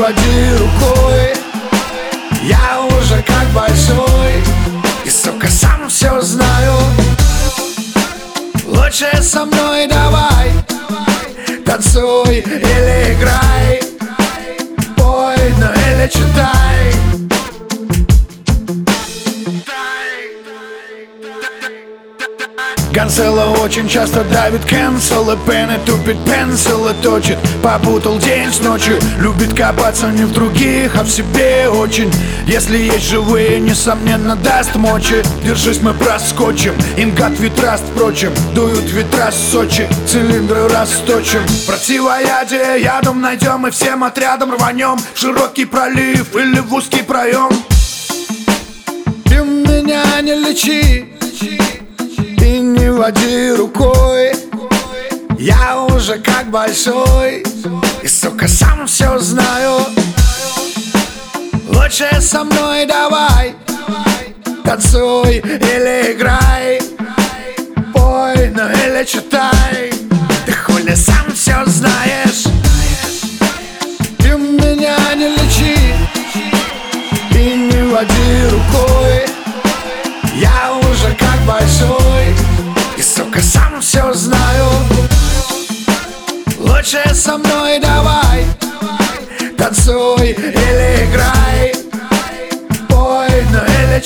води рукой, я уже как большой, и, сука, сам все знаю. Лучше со мной давай, танцуй или играй, пой, ну или читай. Ганцела очень часто давит кэнсел, и пены тупит пенсил и точит. Попутал день с ночью, любит копаться не в других, а в себе очень. Если есть живые, несомненно даст мочи. Держись, мы проскочим, ингат ветра, впрочем. Дуют ветра с Сочи, цилиндры расточим. Противоядие ядом найдем и всем отрядом рванем в широкий пролив или в узкий проем. Ты меня не лечи и не води рукой, я уже как большой, и, сука, сам все знаю. Лучше со мной давай, танцуй или играй, пой, ну или читай. Ты хули сам все знаешь. Ты меня не лечи и не води рукой, я уже как большой, и, сука, сам все знаю. Лучше со мной давай, танцуй или играй,